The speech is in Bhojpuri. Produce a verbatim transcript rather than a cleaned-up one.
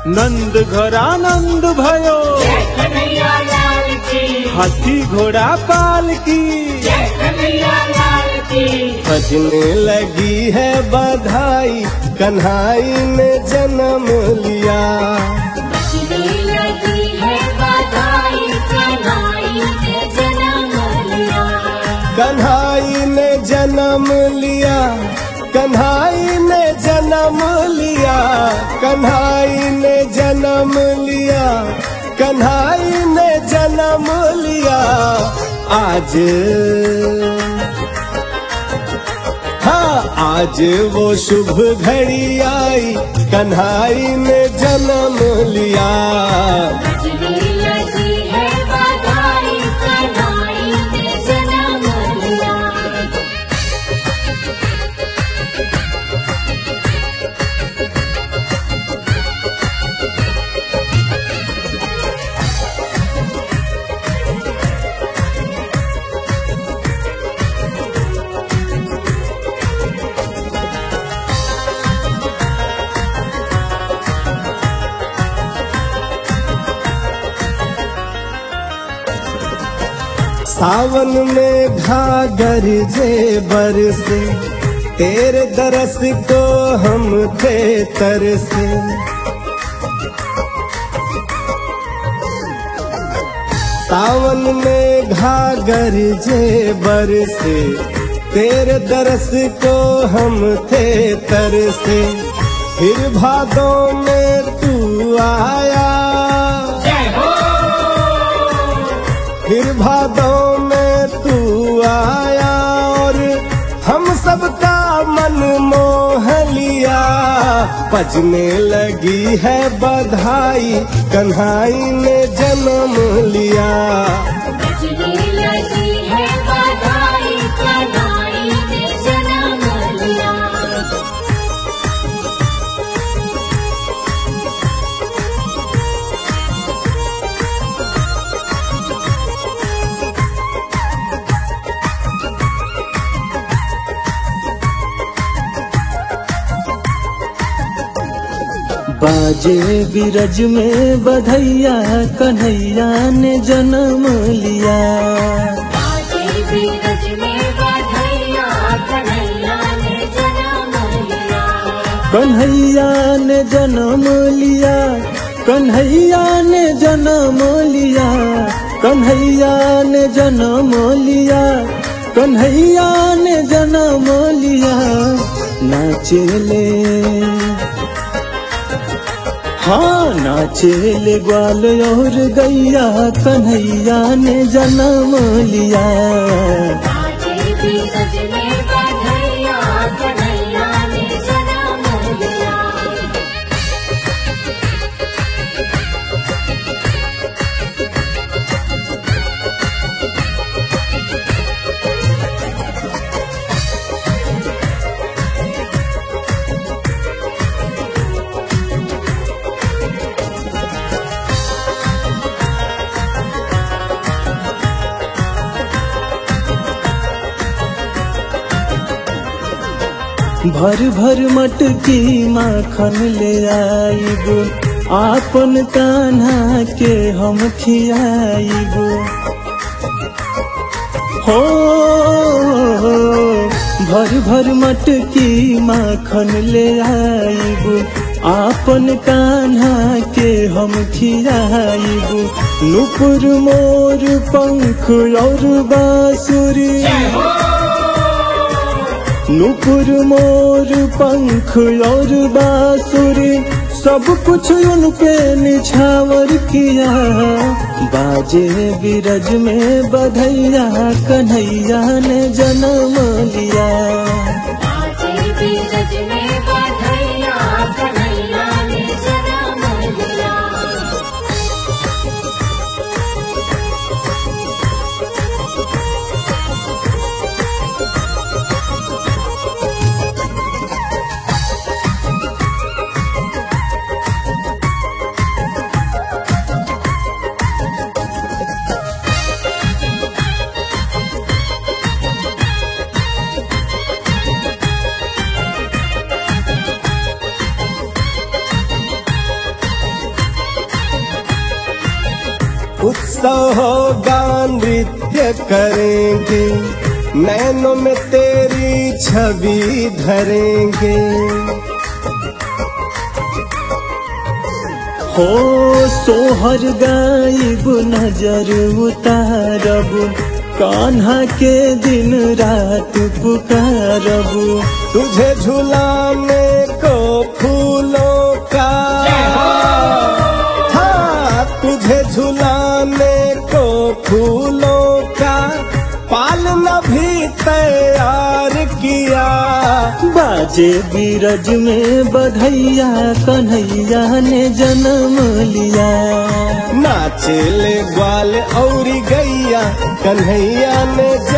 नंद घोड़ा नंद भयो, जय कन्हैया लाल की, हाथी घोड़ा पालकी, जय कन्हैया लाल की। बजने लगी है बधाई, कन्हाई ने जन्म लिया। बजने लगी है बधाई, कन्हाई ने जन्म लिया। कन्हाई ने जन्म लिया, कन्हाई ने जन्म लिया, कन्हाई ने जन्म लिया, कन्हाई ने जन्म लिया। आज हाँ आज वो शुभ घड़ी आई, कन्हाई ने जन्म लिया। बजने लगी है बधाई, कन्हाई ने जन्म लिया। सावन में घाघर जे बरसे, तेरे दरस को हम थे तरसे। सावन में घाघर जे बरसे, तेरे दरस को हम थे तरसे। फिर भादों में तू आया, फिर भादों में तू आया, और हम सबका मन मोह लिया। बजने लगी है बधाई, कन्हाई ने जन्म लिया। बजने लगी है बधाई, कन्हाई ने जन्म लिया। बाजे बिरज में बधैया, कन्हैया ने जन्म लिया। बाजे बिरज में बधैया, कन्हैया ने जन्म लिया। कन्हैया ने जन्म लिया, कन्हैया ने जन्म लिया, कन्हैया ने जन्म लिया, कन्हैया ने जन्म लिया। नाचेले हाँ नाचेले ग्वाल और गैया, कन्हैया ने जन्म लिया। बाजे बिरज में बधैया, कन्हैया ने जन्म लिया। भर भर मटकी माखन ले आइब, आपन कान्हा के हम खियाइब। हो भर भर मटकी माखन ले आइब, आपन कान्हा के हम खियाइब। नुपुर मोर पंख और बांसुरी, नुपुर मोर पंख और बांसुरी, सब कुछ उनके निछावर किया। बाजे बिरज में बधैया, कन्हैया ने जन्म लिया। बाजे बिरज में बधैया, कन्हैया ने जन्म लिया। सहोगा नृत्य करेंगे, नैनों में तेरी छवि धरेंगे। हो सोहर गायब नजर उतारब, कान्हा के दिन रात पुकारब। तुझे झुलाने को फूलों का, हाँ तुझे झुलाने को फूलों का पालना भी तैयार किया। बाजे बीरज में बधैया, कन्हैया ने जन्म लिया। नाचेले ग्वाल और गैया, कन्हैया ने